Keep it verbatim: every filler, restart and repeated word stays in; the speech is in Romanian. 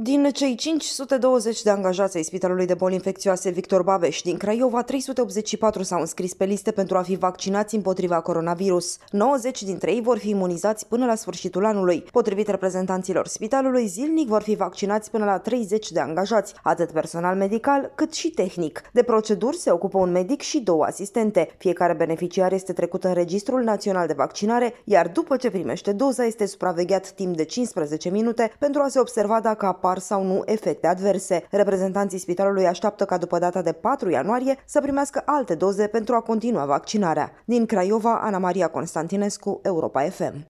Din cei cinci sute douăzeci de angajați ai Spitalului de Boli Infecțioase Victor Babeș din Craiova, trei sute optzeci și patru s-au înscris pe liste pentru a fi vaccinați împotriva coronavirus. nouăzeci dintre ei vor fi imunizați până la sfârșitul anului. Potrivit reprezentanților spitalului, zilnic vor fi vaccinați până la treizeci de angajați, atât personal medical cât și tehnic. De proceduri se ocupă un medic și două asistente. Fiecare beneficiar este trecut în Registrul Național de Vaccinare, iar după ce primește doza este supravegheat timp de cincisprezece minute pentru a se observa dacă apar sau nu efecte adverse. Reprezentanții spitalului așteaptă ca după data de patru ianuarie să primească alte doze pentru a continua vaccinarea. Din Craiova, Ana Maria Constantinescu, Europa F M.